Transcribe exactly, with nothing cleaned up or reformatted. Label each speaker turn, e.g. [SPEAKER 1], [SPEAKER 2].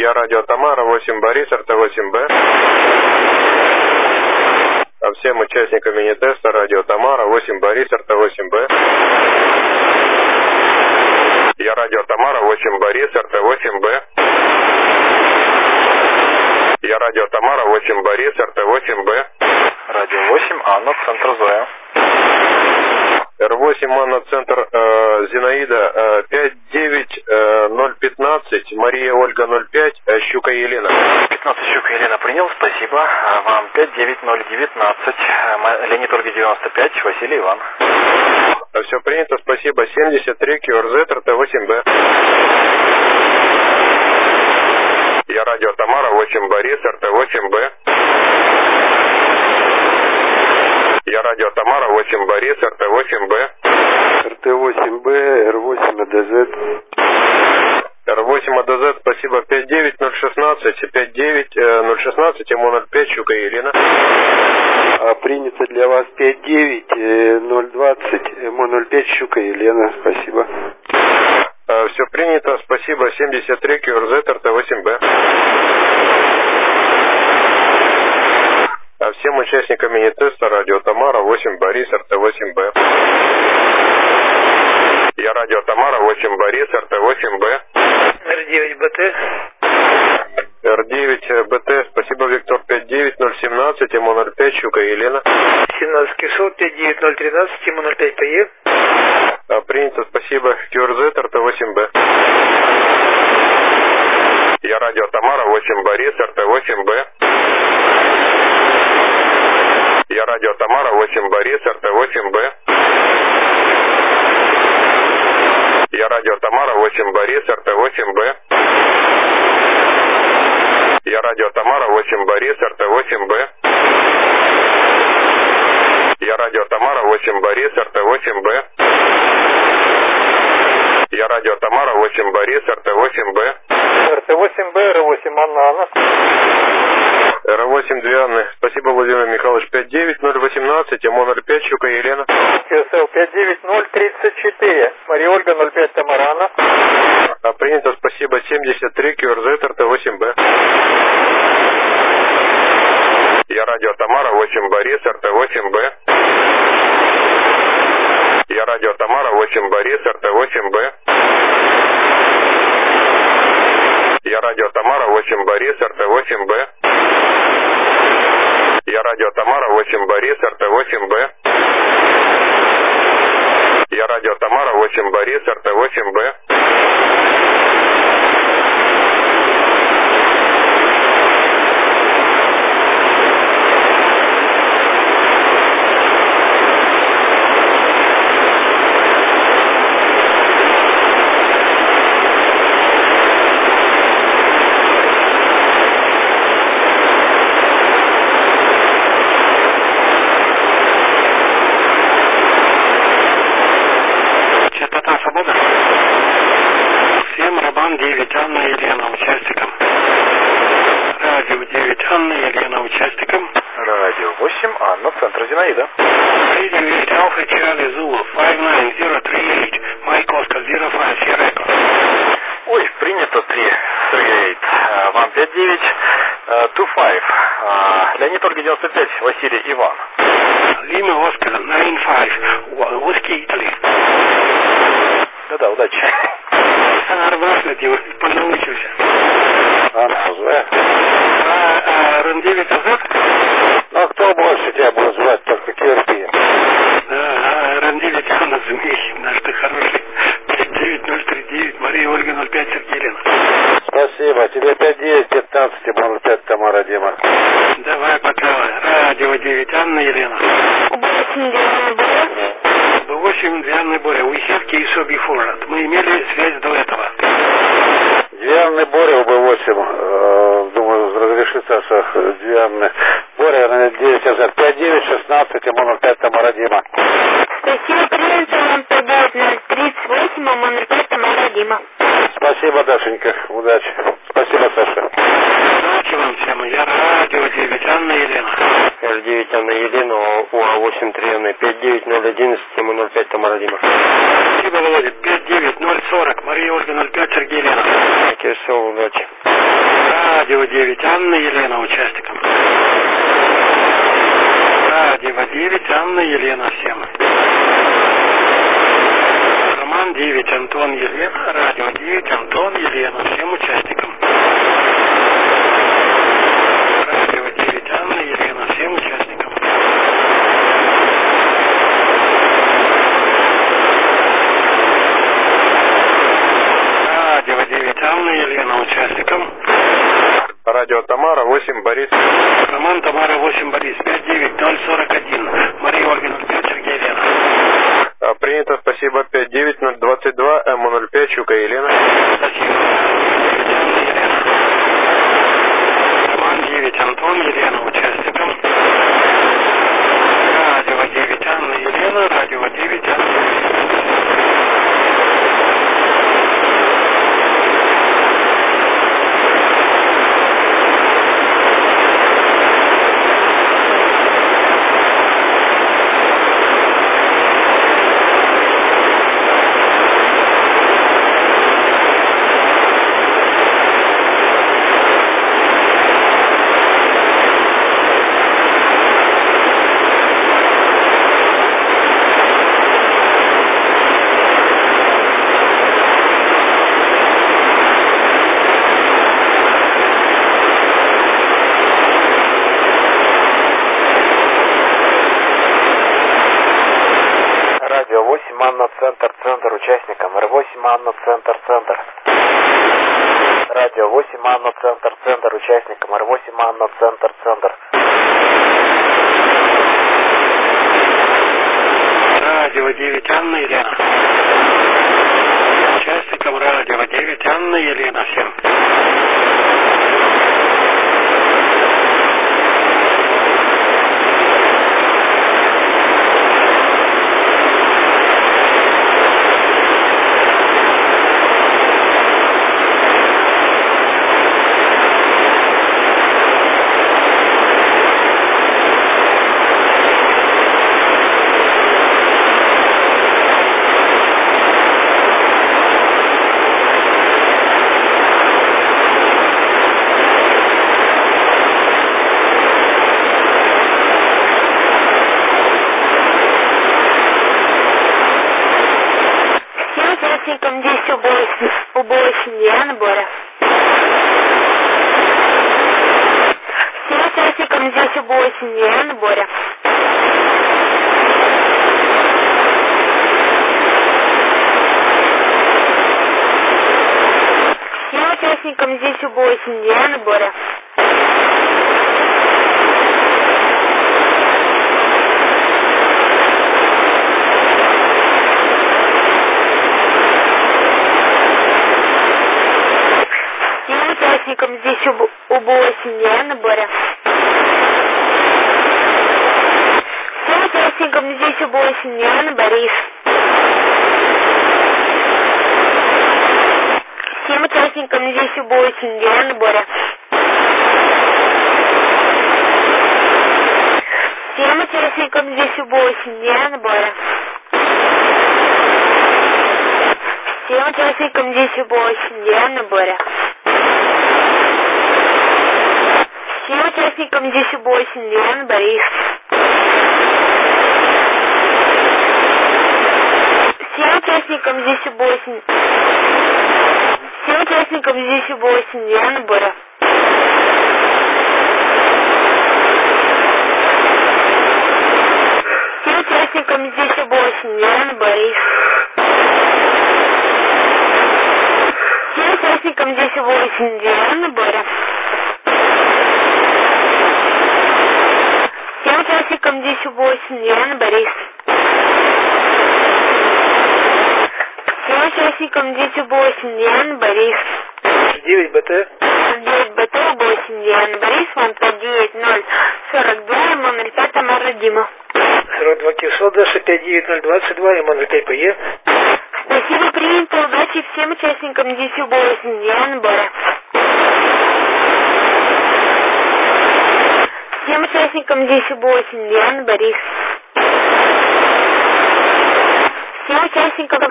[SPEAKER 1] Я радио Тамара, восемь Борис, эр тэ восемь бэ. А всем участникам мини-теста радио Тамара, восемь Борис, эр тэ восемь бэ. Я радио Тамара, восемь Борис, эр тэ восемь бэ. Я радио Тамара, восемь Борис, эр тэ восемь бэ.
[SPEAKER 2] Радио восемь, Анна, центр Зоя.
[SPEAKER 1] эр восемь, Анна, центр э, Зинаида, э, пять девять ноль пятнадцать, Мария Ольга ноль пять, э, Щука Елена.
[SPEAKER 2] пятнадцать Щука Елена принял, спасибо. А вам пять девять ноль девятнадцать, Леонид Ольга девяносто пять, Василий Иван.
[SPEAKER 1] Все принято, спасибо. семьдесят три кью эр зет, эр тэ восемь бэ. Я радио Тамара, восемь Борис, эр тэ восемь бэ. Я радио Тамара, восемь Борис, эр тэ восемь бэ.
[SPEAKER 3] эр тэ восемь бэ, эр восемь а дэ зет.
[SPEAKER 1] эр восемь а дэ зет, спасибо. пять девять ноль шестнадцать, пять девять ноль шестнадцать, эм ноль пять, Щука Елена.
[SPEAKER 3] А принято для вас пять девять ноль двадцать, эм ноль пять, Щука Елена, спасибо.
[SPEAKER 1] А, все принято, спасибо. семьдесят три кью эр зет, эр тэ восемь бэ. А всем участникам мини-теста радио Тамара, восемь Борис, эр тэ восемь бэ. Я радио Тамара, восемь Борис, эр тэ восемь бэ.
[SPEAKER 4] эр девять бэ тэ.
[SPEAKER 1] эр девять бэ тэ, спасибо, Виктор, пять девять ноль семнадцать, эм ноль пять, Щука Елена.
[SPEAKER 4] семнадцать Кишот, пять девять ноль тринадцать, эм ноль пять пэ е.
[SPEAKER 1] А, принято, спасибо, кью эр зет, эр тэ восемь бэ. Я радио Тамара, восемь Борис, эр тэ восемь бэ. Я радио Тамара, восемь Борис, эр тэ восемь бэ. Я радио Тамара, восемь Борис, эр тэ восемь бэ. Я радио Тамара, восемь Борис, эр тэ восемь бэ. Я радио Тамара, восемь Борис, эр тэ восемь бэ. Я радио Тамара, восемь Борис, эр тэ восемь бэ.
[SPEAKER 4] эр тэ восемь бэ, эр восемь Анна, Анна.
[SPEAKER 1] эр восемь две Анны. Спасибо, Владимир Михайлович. пять девять ноль восемнадцать, эм ноль пять, Щука Елена.
[SPEAKER 4] кью эс эл пять девять ноль тридцать четыре, Мария Ольга ноль пять, Тамара, Анна.
[SPEAKER 1] А, принято, спасибо. семьдесят три кью эр зет, эр тэ восемь бэ. Я радио Тамара, восемь Борис, эр тэ восемь бэ. Я радио Тамара, восемь Борис, эр тэ восемь бэ. Я радио Тамара, восемь Борис, эр тэ восемь бэ. Я радио Тамара, восемь Борис, эр тэ восемь бэ. Я радио Тамара, восемь Борис, эр тэ восемь бэ.
[SPEAKER 5] девять Анна Елена участником. Радио девять Анна Елена участником.
[SPEAKER 2] Радио восемь, Анна, центр Зинаида.
[SPEAKER 5] Radio eight Alpha Charlie Zulu пять девять ноль три восемь, Майк Оскар ноль пять Sierra Echo.
[SPEAKER 2] Ой, принято три, Сергей. Вам пять девять два пять. Леонид Ольга девяносто пять, Василий Иван.
[SPEAKER 5] Лима Оскар девять пять, Whiskey Italy.
[SPEAKER 2] Да-да, удачи.
[SPEAKER 5] Арбашный, Дима, понаучился.
[SPEAKER 3] Анна, звать.
[SPEAKER 5] А, а эр девять назад?
[SPEAKER 3] Ну, кто больше тебя будет звать, только терпи.
[SPEAKER 5] Да, а эр девять Анна Змей, наш ты хороший. пять девять ноль три девять, Мария Ольга ноль пять, Сергей Елена.
[SPEAKER 3] Спасибо, тебе пять девять пятнадцать, ноль пять, Тамара, Дима.
[SPEAKER 5] Давай, пока. Радио девять Анна Елена. восемь Дианы Боря. We have case before. Мы имели связь до этого.
[SPEAKER 3] Дианы Боря, УБ восемь. Э, думаю, разрешится, что Дианы Боря, девять назад. пять девять шестнадцать, ноль пять, Тамара, Дима.
[SPEAKER 6] Спасибо, принято. Вам пять девять ноль тридцать восемь, ноль пять, Тамара, Дима.
[SPEAKER 3] Спасибо, Дашенька. Удачи. Спасибо, Саша.
[SPEAKER 5] Удачи вам всем. Я радио девять Анна Елена.
[SPEAKER 3] эр девять Анна Елена, УА восемь три Анна, пять девять ноль одиннадцать, ноль пять, Тамара, Дима.
[SPEAKER 5] Спасибо, Володя. пять девять ноль сорок, Мария Ольга ноль пять, Сергей Елена.
[SPEAKER 3] Удачи.
[SPEAKER 5] Радио девять, Анна, Елена, участникам. Радио девять, Анна, Елена, всем. Роман девять, Антон, Елена. Радио девять, Антон, Елена, всем участникам. Радио девять, Анна, Елена, всем участникам. Радио девять, Анна, Елена, участникам.
[SPEAKER 1] Радио Тамара, восемь, Борис.
[SPEAKER 5] Роман, Тамара, восемь, Борис, пять девять ноль сорок один. Мария Ольга, ноль пять, Сергей, Елена.
[SPEAKER 1] А, принято, спасибо, пять девять ноль двадцать два, М ноль пять, Щука, Елена.
[SPEAKER 5] Спасибо. Роман девять, Антон, Елена, участникам. Радио девять, Анна, Елена, радио девять, Анна, Елена.
[SPEAKER 2] Анна, центр, центр, участникам. Р восемь, Анна, центр, центр. Радио восемь, Анна, центр, центр, участникам. Р восемь, Анна, центр, центр.
[SPEAKER 5] Радио девять, Анна, Елена. Участникам радио девять, Анна, Елена, всем.
[SPEAKER 6] Здесь убылась Яна, Боря. Всем участникам здесь убылась Яна, Боря. Всем участникам здесь убылась Яна, Боря. Участникам здесь убылась Яна, Боря. Всем участникам здесь убылась Яна, Борис. Всем участникам здесь убылась Яна, Боря. Всем участникам здесь убылась Яна, Боря. Всем участникам здесь убылась Яна, Боря. Всем участникам здесь убылась Яна, Борис. Всем участникам здесь убылась Всем участникам здесь убылась Яна, Боря. Всем участникам здесь убылась Яна, Борис. Всем участникам здесь убылась Яна, Боря. Всем участникам здесь убылась Яна, Борис. Всем участникам здесь убылась Яна, Борис.
[SPEAKER 5] девять БТ.
[SPEAKER 6] девять БТ убылась Яна, Борис. Вам пять девять ноль сорок два, М ноль пять, Тамара, Дима.
[SPEAKER 5] сорок два Кисо, Даша, пять девять ноль двадцать два, М ноль пять, ПЕ.
[SPEAKER 6] Спасибо, принято. Удачи всем участникам здесь убылась Яна, Боря. Всем участникам здесь убылась Яна, Борис. Всем участникам